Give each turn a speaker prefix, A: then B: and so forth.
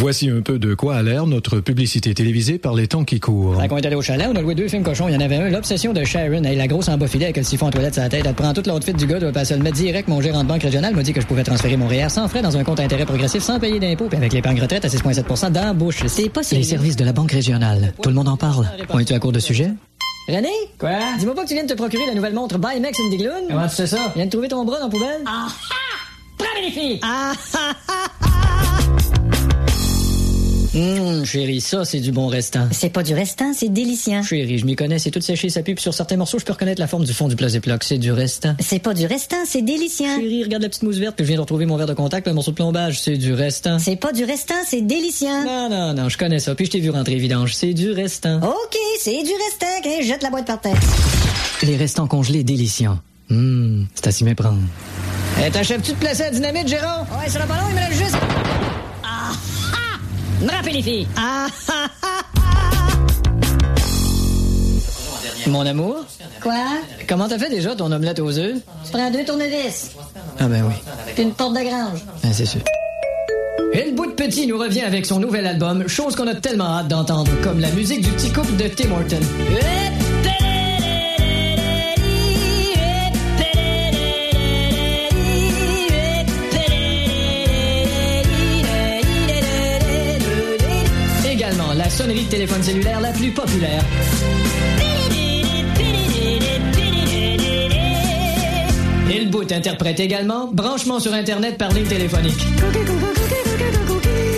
A: Voici un peu de quoi a l'air notre publicité télévisée par les temps qui courent.
B: Quand on est allé au chalet, on a loué 2 films cochons. Il y en avait un, L'Obsession de Sharon. Hey, la grosse embofilée avec le siphon en toilette sur la tête. Elle prend toute l'outfit du gars, doit passer le mettre direct. Mon gérant de banque régionale m'a dit que je pouvais transférer mon REER sans frais dans un compte intérêt progressif sans payer d'impôts. Puis avec l'épargne retraite à 6,7% dans la bouche. C'est pas sérieux.
C: Les services de la banque régionale. Tout le monde en parle.
B: On est-tu à court de sujet? René? Quoi? Dis-moi pas que tu viens de te procurer la nouvelle montre Bimex Indigloon? Comment tu sais ça? Tu viens de trouver ton bras dans la poubelle? Ah ha! Prends les filles! Ah ha ha! Chérie, ça, c'est du bon restant.
D: C'est pas du restant, c'est délicieux.
B: Chérie, je m'y connais, c'est tout séché, ça pue, puis sur certains morceaux, je peux reconnaître la forme du fond du Plaséploc. C'est du restant.
D: C'est pas du restant, c'est délicieux.
B: Chérie, regarde la petite mousse verte, puis je viens de retrouver mon verre de contact, puis un morceau de plombage. C'est du restant.
D: C'est pas du restant, c'est délicieux.
B: Non, je connais ça, puis je t'ai vu rentrer vidange. C'est du restant.
D: OK, c'est du restant. Okay, jette la boîte par terre.
C: Les restants congelés délicieux. C'est à s'y méprendre.
B: T'achèves-tu de placer la dynamite, Jérôme?
D: Ouais, ça va pas long, il me reste juste...
B: Ah ha! Me rappelle les filles! Ah ha ha! Mon amour?
D: Quoi?
B: Comment t'as fait déjà ton omelette aux œufs?
D: Tu prends 2 tournevis.
B: Ah ben oui.
D: Puis une porte de grange.
B: Ben c'est sûr. Et le bout de petit nous revient avec son nouvel album, chose qu'on a tellement hâte d'entendre, comme la musique du petit couple de Tim Horton. Également, la sonnerie de téléphone cellulaire la plus populaire. Et le bout interprète également branchement sur Internet par ligne téléphonique.